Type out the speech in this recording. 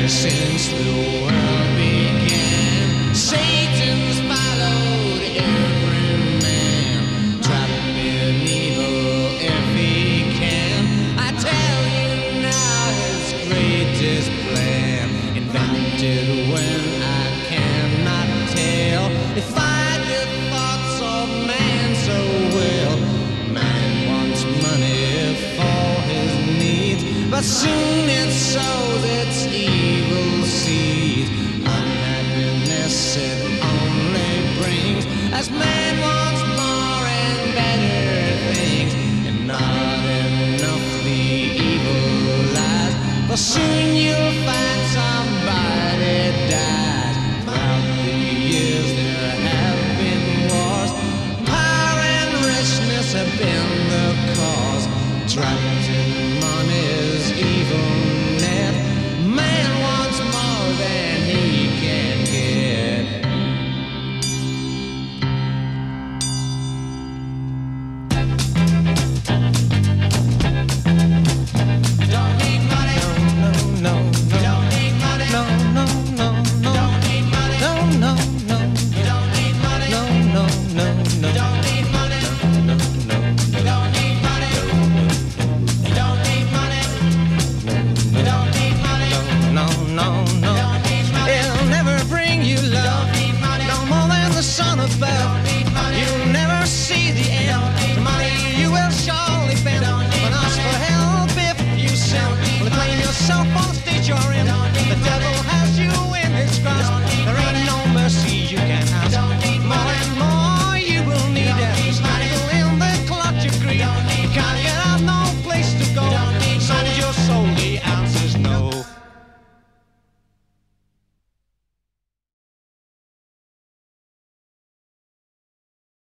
Since the world began, Satan's followed every man, trapping evil if he can. I tell you now, his greatest plan, invented when I cannot tell. They find the thoughts of man so well. Man wants money for his needs, but soon it sows its evil seeds. Unhappiness it only brings, as man wants more and better things, and not enough the evil lies. For soon you'll find